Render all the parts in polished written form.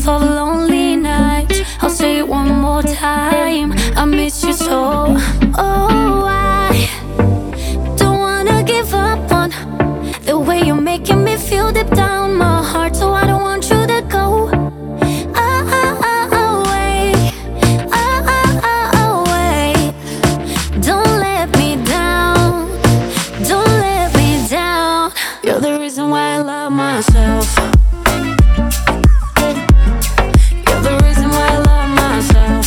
of lonely nights. I'll say it one more time, I miss you so. Oh, I don't wanna give up on the way you're making me feel deep down my heart. So I don't want you to go away, away. Don't let me down, don't let me down. You're the reason why I love myself. You're the reason why I love myself.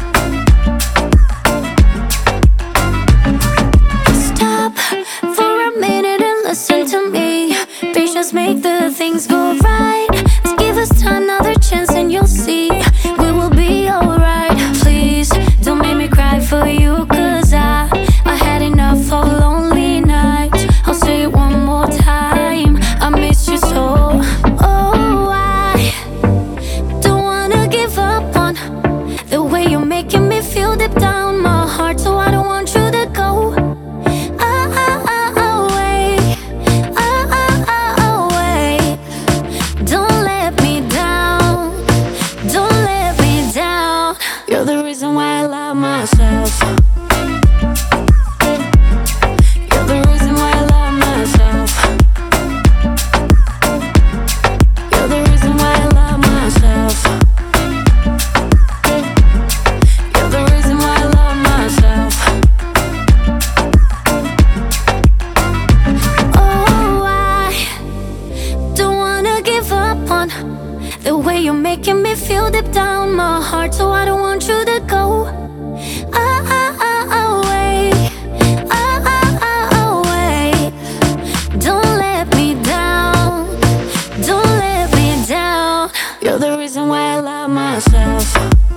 Stop for a minute and listen to me. Patience make the things go right. Let's give us another chance and you'll see we will be alright. Please don't make me cry for you, cause I had enough of lonely nights. I'll say it one more time, I miss you so. Oh, I don't wanna give up on the way you're making me feel deep down my heart. So I don't want you to go away, away. Don't let me down, don't let me down. You're the reason why I love myself. You're the reason why I love myself. You're the reason why I love myself. You're the reason why I love myself. Oh, I don't wanna give up on the way you're making me feel deep down my heart. So I don't want you to go away, away. Don't let me down, don't let me down. You're the reason why I love myself.